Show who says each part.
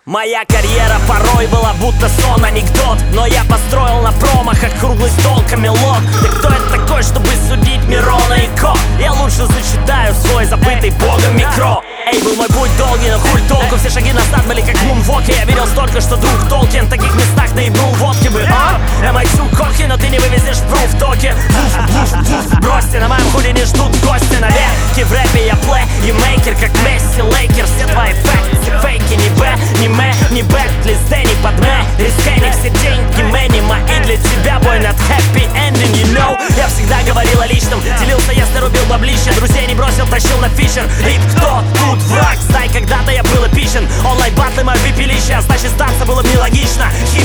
Speaker 1: Моя карьера порой была будто сон, анекдот. Но я построил на промахах круглый стол Камелот. Ты кто это такой, чтобы судить Мирона и Ко? Я лучше зачитаю свой забытый богом микро. Эй, был мой путь долгий, но хуй толку. Все шаги назад были как в мунвоке. Я верил столько, что друг Толкин в таких местах наебнул водки бы. Am I too cocky, но ты не вывезешь пруф в токе. Бросьте, на моем худе не ждут гости навеки. В рэпе я плеймейкер, как Месси Лейкер. Все твои факты, фейки, не Б, не Мэ, не Бэк, листы, не под Мэ. Рискай, не все деньги, Мэ, не мои для тебя, бой, not happy ending, you know. Я всегда говорил о личном, делился, если рубил баблище. Друзей не бросил, тащил на фичер. Рип, кто тут враг? Знай, когда-то я был эпичен. Онлайн-батлы, мое пепелище, а значит сдаться было бы нелогично.